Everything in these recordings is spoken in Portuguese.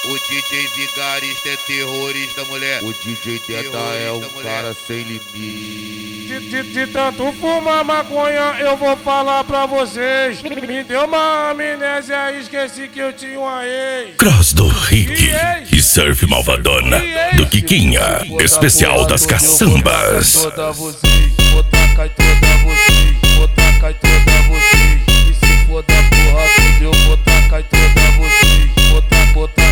O DJ Vigarista é terrorista, mulher. O DJ Teta é um cara sem limite. De tanto fumar maconha, eu vou falar pra vocês. Me deu uma amnésia, esqueci que eu tinha uma ex. Cross do Rick e Surf Malvadona do Quiquinha, especial das caçambas. Toda vocês, vou tacar toda vocês, vou tacar toda vocês. E se for da porra tudo, eu vou tacar toda vocês. Vou tacar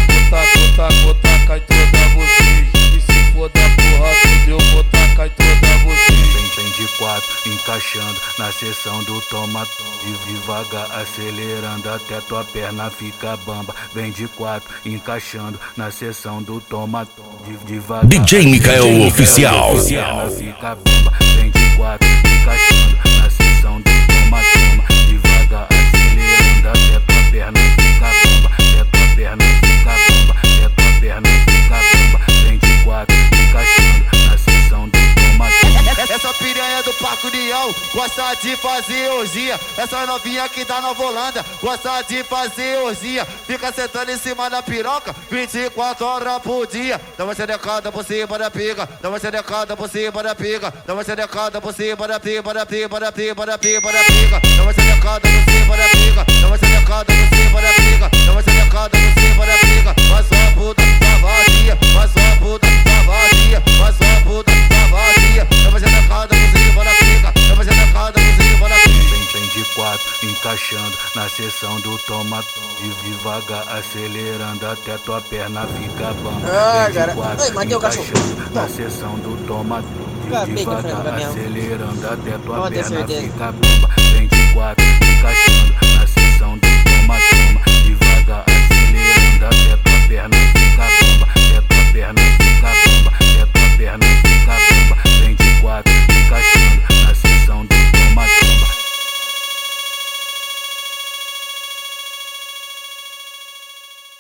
toda vocês. E se for da porra tudo, eu vou tacar toda vocês. Vem de quatro, encaixando na seção do toma. Devagar, acelerando até tua perna fica bamba. Vem de quatro, encaixando na seção do toma. Devagar, DJ Mikael Oficial. Fica bamba. Vem de quatro, encaixando na seção do toma. Devagar, acelerando até tua perna fica bamba. Até tua perna fica bamba. Até tua perna fica bamba. Vem de quatro, encaixando na seção do toma. Essa piranha do Parque União gosta de fazer orgia. Essa novinha aqui da Nova Holanda gosta de fazer orgia. Fica sentando em cima da piroca 24 horas por dia. Dá uma xerecada por cima da pica. Dá uma xerecada por cima da pica. Dá uma xerecada por cima da pica. Dá uma xerecada por cima da pica. Dá uma xerecada por cima da pica. Dá uma xerecada por cima da pica. Mas só a puta tá vazia. Mas só a puta tá vazia. Mas só a puta tá vazia. Dá uma xerecada por cima da pica. Dá uma xerecada por cima da pica. Vem de quatro, encaixando na seção do toma. Devagar, acelerando até tua perna fica bamba. Vem de quatro, encaixando na seção do toma. Devagar, acelerando até tua perna fica bamba. Vem de quatro,